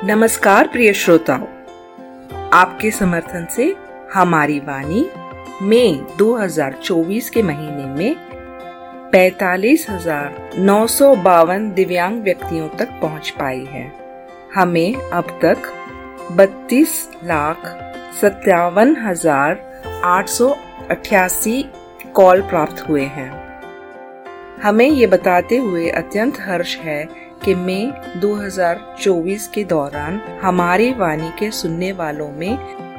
नमस्कार प्रिय श्रोताओं, आपके समर्थन से हमारी वाणी मई 2024 के महीने में 45,952 दिव्यांग व्यक्तियों तक पहुंच पाई है। हमें अब तक 32,57,888 कॉल प्राप्त हुए हैं। हमें ये बताते हुए अत्यंत हर्ष है कि मई 2024 के दौरान हमारी वाणी के सुनने वालों में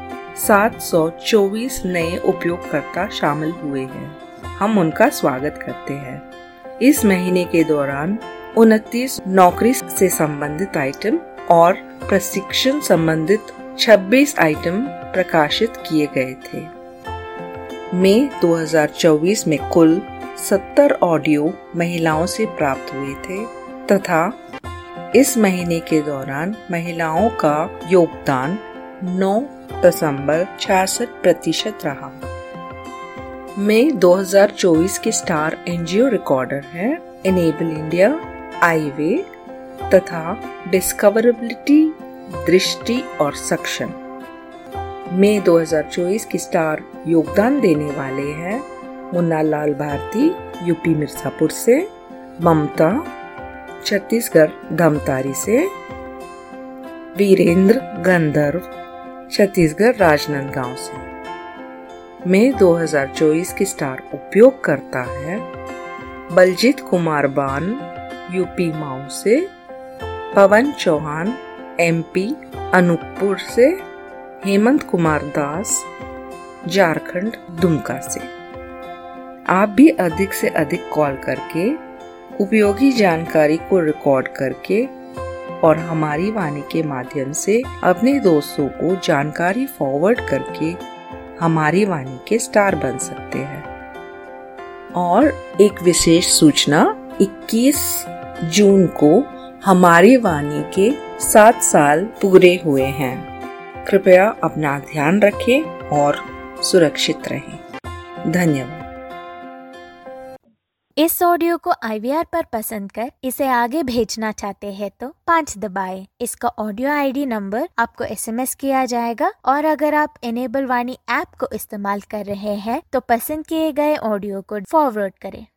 724 नए उपयोगकर्ता शामिल हुए हैं। हम उनका स्वागत करते हैं। इस महीने के दौरान 29 नौकरी से संबंधित आइटम और प्रशिक्षण संबंधित 26 आइटम प्रकाशित किए गए थे। मई 2024 में कुल 70 ऑडियो महिलाओं से प्राप्त हुए थे तथा इस महीने के दौरान महिलाओं का योगदान 9.66% रहा। मई 2024 के स्टार एनजीओ रिकॉर्डर हैं इनेबल इंडिया, आईवे तथा डिस्कवरेबिलिटी, दृष्टि और सक्षम। मई 2024 की स्टार योगदान देने वाले हैं मुन्ना लाल भारती यूपी मिर्जापुर से, ममता छत्तीसगढ़ धमतारी से, वीरेंद्र गंधर्व छत्तीसगढ़ राजनांदगांव से। मई 2024 की स्टार उपयोगकर्ता है बलजीत कुमार बान यूपी माऊ से, पवन चौहान एमपी अनूपपुर से, हेमंत कुमार दास झारखंड दुमका से। आप भी अधिक से अधिक कॉल करके उपयोगी जानकारी को रिकॉर्ड करके और हमारी वाणी के माध्यम से अपने दोस्तों को जानकारी फॉरवर्ड करके हमारी वाणी के स्टार बन सकते हैं। और एक विशेष सूचना, 21 जून को हमारी वाणी के 7 साल पूरे हुए हैं। कृपया अपना ध्यान रखें और सुरक्षित रहें। धन्यवाद। इस ऑडियो को IVR पर पसंद कर इसे आगे भेजना चाहते हैं तो 5 दबाएं। इसका ऑडियो ID नंबर आपको SMS किया जाएगा और अगर आप इनेबल वाणी ऐप को इस्तेमाल कर रहे हैं तो पसंद किए गए ऑडियो को फॉरवर्ड करें।